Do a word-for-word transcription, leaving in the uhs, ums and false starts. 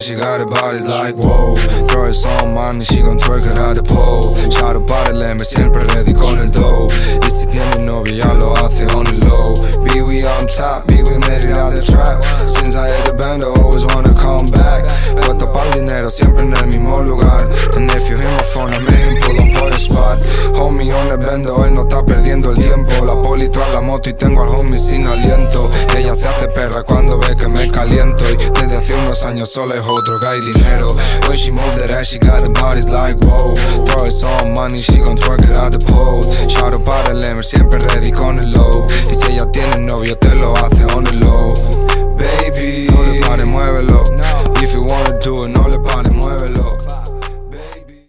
She got her body's like wow. Throw it some money, she gon' twerk it at the pole. Shout out para el M, siempre ready con el dough. Y si tiene novio ya lo hace on the low. Be we on top, be we made it out the trap. Since I hit the band, I always wanna come back. Puesto pa'l dinero, siempre en el mismo lugar. And if you hear my phone, I make him pull up on the spot. Homie on the bendo, él no está perdiendo el tiempo. La poli tras la moto y tengo al homie sin aliento. Ella se hace perra cuando ve que me caliento. Y desde hace unos años solo es otro que hay dinero. When she move that ass, she got the body's like wow. Throw it some money, she gon' twerk it at the pole. Shout out para el M, siempre ready con el low. Y si ella tiene novio, te lo hace on the low.